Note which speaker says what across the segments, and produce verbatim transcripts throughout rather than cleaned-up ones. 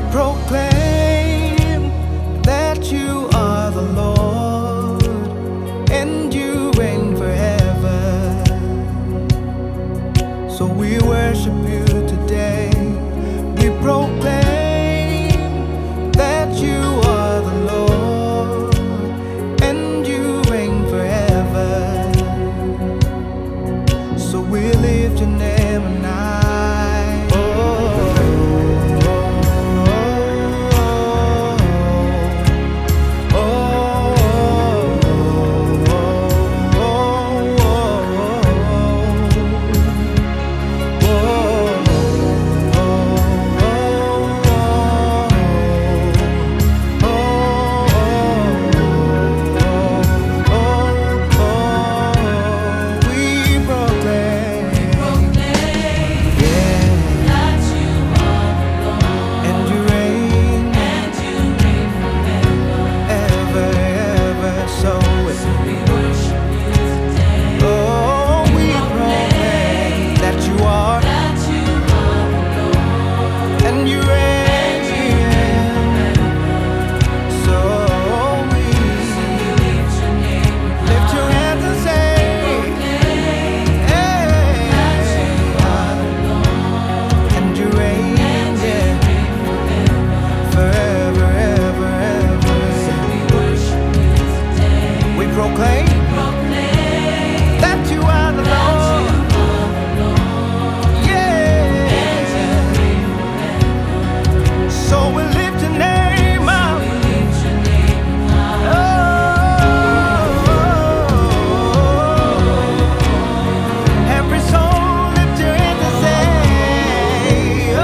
Speaker 1: proclaim that you are the Lord, and you reign forever. So we worship you today. We proclaim that you are the Lord, and you reign forever. So we lift your name and I. Proclaim that you are the Lord. Yeah. So we lift your name up. Oh, every soul lift your hands and say, oh,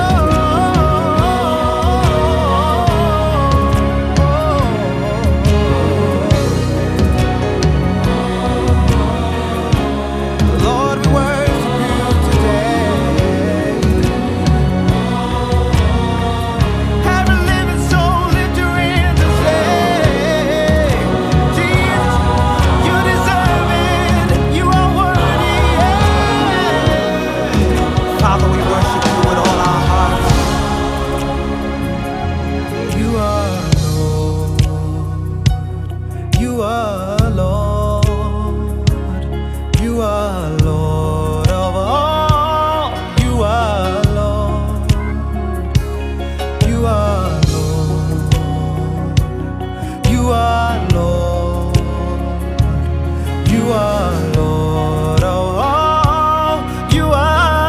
Speaker 1: you are Lord, you are Lord of all. You are Lord, you are Lord, you are Lord, you are Lord of all. You are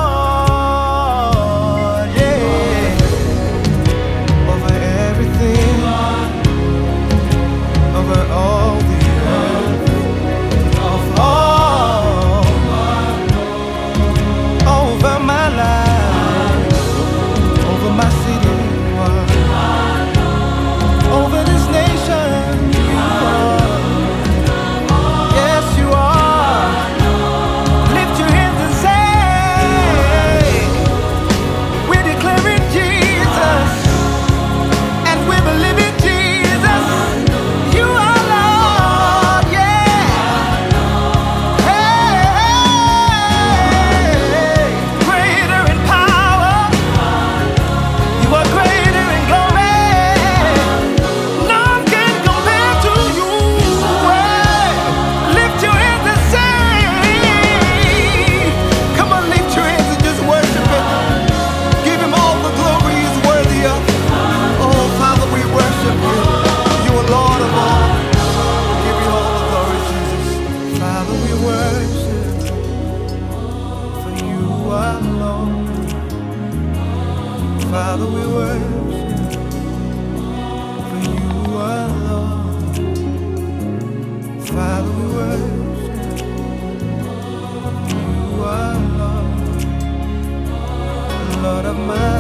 Speaker 1: Lord, yeah, over everything, over all the earth, of all, over my life, over my city, over this nation. You are, yes you are. Lift your hands and say, we're declaring Jesus, and we believe in Jesus. You are Lord, yeah. Hey, greater in power, you are greater in glory. None can compare to you. Hey, lift your hands and say, come on, lift your hands and just worship Him. Give Him all the glory He's worthy of. Oh, Father, we worship You. You are Lord of all. Give You all the glory, Jesus. Father, we worship, for You are Lord. Father, we worship, for You are Lord. Father, we worship, You are Lord, Lord of my